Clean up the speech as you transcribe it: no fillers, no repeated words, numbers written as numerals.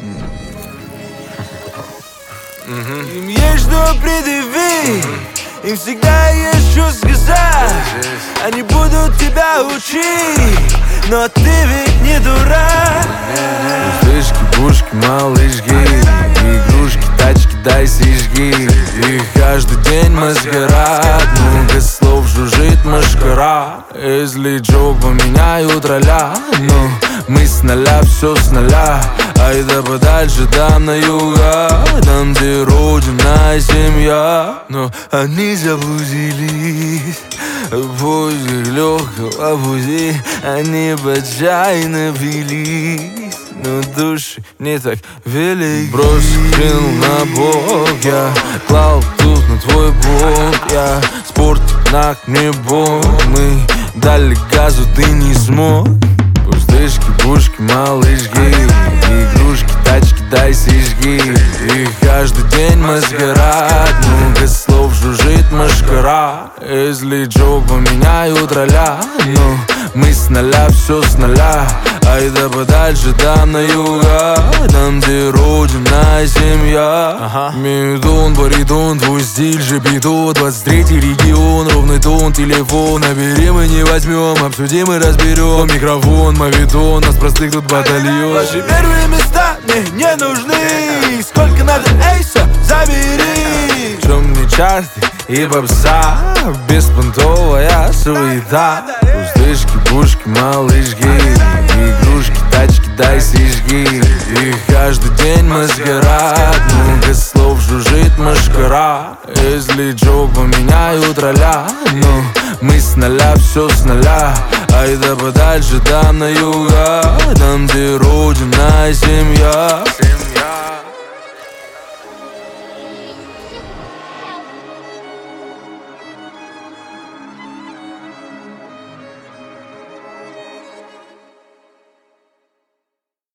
Им есть что предъявить, им всегда есть что сказать. Они будут тебя учить, но ты ведь не дурак. Пустышки, пушки, малышки, игрушки, тачки, дай сожги. И каждый день маскарад, много слов жужжит машкара. Если чё, поменяют роля, но мы с нуля, все с нуля. Айда подальше, там на юга, там где родина и семья. Но они заблудились в поисках легкого пути. Они отчаянно велись, но души не так велик. Бросил, кинул на бок, я клал тут на твой бок. Я спорт на небо, мы дали газу, ты не смог. Пустышки, пушки, малышки, игрушки, тачки, дай сожги. И каждый день маскарад, много слов жужжит машкара. Если чё, поменяют роля, но мы с нуля, все с нуля. Айда подальше, там на юга, там где родина и семья. Мидон, баритон, твой стиль же бетон. 23-й регион, ровный тон, телефон. Набери, мы не возьмем, обсудим и разберем. Микрофон, мавитон, нас простых тут батальон. Ваши первые места мне не нужны. Сколько надо эйса, забери. Темные чарты и попса, беспонтовая суета. Пустышки, пушки, малышки, игрушки, тачки, дай сожги. И каждый день маскарад, много слов жужжит машкара. Если чё, поменяют роля, но мы с нуля, все с нуля. Айда подальше, там на юга, там где родина и семья.